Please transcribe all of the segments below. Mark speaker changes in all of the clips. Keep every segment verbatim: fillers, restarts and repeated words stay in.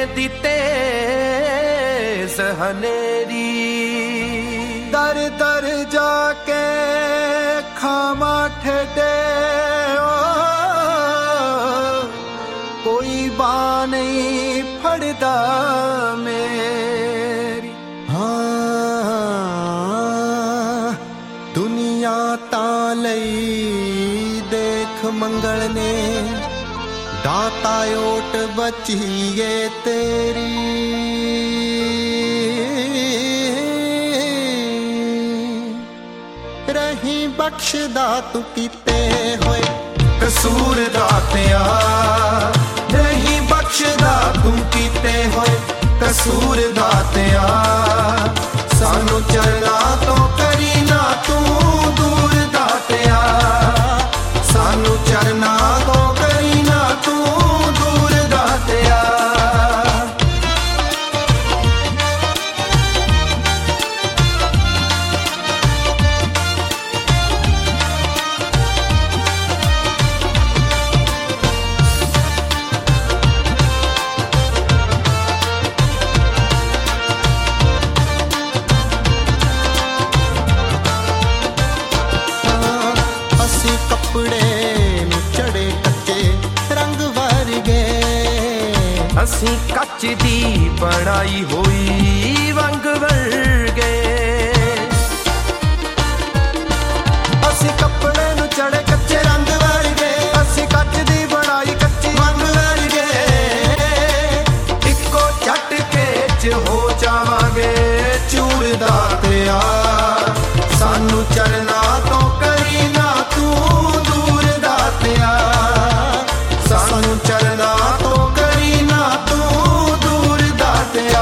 Speaker 1: ਦਿੱਤੇ ਹਨੇਰੀ।
Speaker 2: दर दर जाके खामा ठेडे कोई बाँ नहीं फड़दा मेरी। हाँ दुनिया तां लई देख मंगल ने दाता ओट बचीए तेरी। रही बख्शदा तू कीते होए कसूर दातिया। रही बख्शदा तू कीते होए कसूर दातिया। सानू चलना तो करी ना तू दूर दातिया। सानू चलना तो करी ना तू दूर दातिया।
Speaker 1: ਅਸੀਂ ਕੱਚ ਦੀ ਬਣਾਈ ਹੋਈ ਵੰਗ ਵਰਗੇ।
Speaker 2: ਅਸੀਂ ਕੱਪੜੇ ਨੂੰ ਚੜੇ ਕੱਚੇ ਰੰਗ ਵਰਗੇ। ਅਸੀਂ ਕੱਚ ਦੀ ਬਣਾਈ ਕੱਚੀ ਵੰਗ ਵਰਗੇ।
Speaker 1: ਇੱਕੋ ਝਟਕੇ 'ਚ ਹੋ ਜਾਵਾਂਗੇ ਚੂਰ ਦਾਤਿਆ।
Speaker 2: ਸਾਨੂੰ ਚਲਣਾ ਤੋਂ ਕਰੀ ਨਾ ਤੂੰ ਦੂਰ ਦਾਤਿਆ। ਸਾਨੂੰ ਚਲਣਾ ਤੋਂ ਕਰੀ ਨਾ ਤੂੰ ਦੂਰ ਦਾਤਿਆ।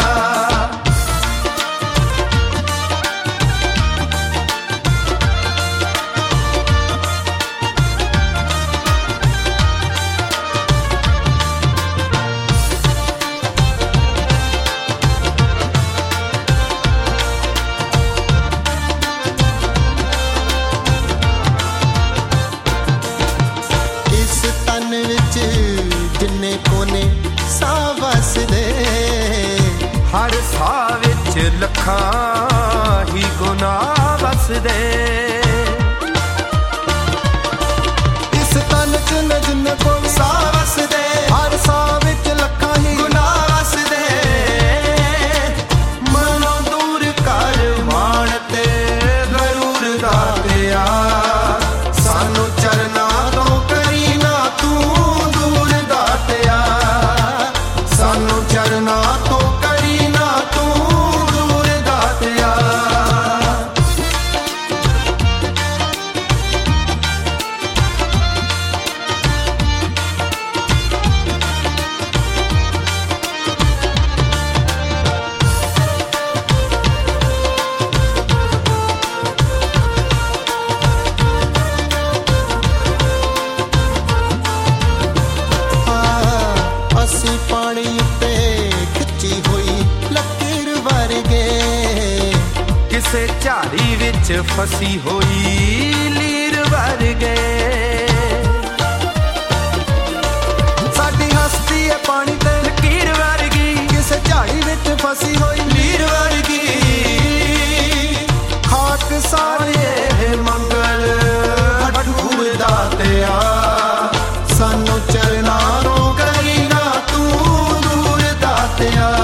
Speaker 2: ਜਿੰਨੇ ਕੋਨੇ ਸਾਹ ਵਸਦੇ
Speaker 1: ਹਰ ਸਾਹ ਵਿੱਚ ਲੱਖਾਂ ਹੀ ਗੁਨਾਹ ਵਸਦੇ।
Speaker 2: ਇਸ ਤਨ ਚ ਨੇ ਜਿੰਨੇ ਕੋਨੇ ਸਾਹ ਵਸਦੇ ਹਰ ਸਾਹ ਵਿੱਚ ਲੱਖਾਂ ਹੀ ਗੁਨਾਹ ਵਸਦੇ। ਮਨੋਂ ਦੂਰ ਕਰ ਮਾਣ ਤੇ ਗਰੂਰ ਦਾਤਿਆ। ਸਾਨੂੰ ਚਰਨਾ ਤੋਂ ਕਰੀ ਨਾ ਤੂੰ ਦੂਰ ਦਾਤਿਆ। ਸਾਨੂੰ ਚਰਨਾ ਤੋਂ ਕਰੀ ਨਾ ਤੂੰ ਦੂਰ ਦਾਤਿਆ। ਅਸੀਂ ਪਾਣੀ ਉੱਤੇ ਖਿੱਚੀ ਹੋਈ ਲਕੀਰ ਵਰਗੇ।
Speaker 1: ਕਿਸੇ ਝਾੜੀ ਵਿੱਚ ਫਸੀ ਹੋਈ ਲੀਰ ਵਰਗੇ।
Speaker 2: ਸਾਡੀ ਹਸਤੀ ਹੈ ਪਾਣੀ ਤੇ
Speaker 1: ਲਕੀਰ ਵਰਗੀ।
Speaker 2: ਕਿਸੇ ਝਾੜੀ ਵਿੱਚ ਫਸੀ ਹੋਈ ਲੀਰ ਵਰਗੀ। ਖਾਕ ਸਾਰੇ ਮੰਗਲ ਠੂਰ ਦਾਤਿਆ। ਸਾਨੂੰ ਚਰਨਾ ਤੋਂ ਕਰੀ ਨਾ ਤੂੰ ਦੂਰ ਦਾਤਿਆ।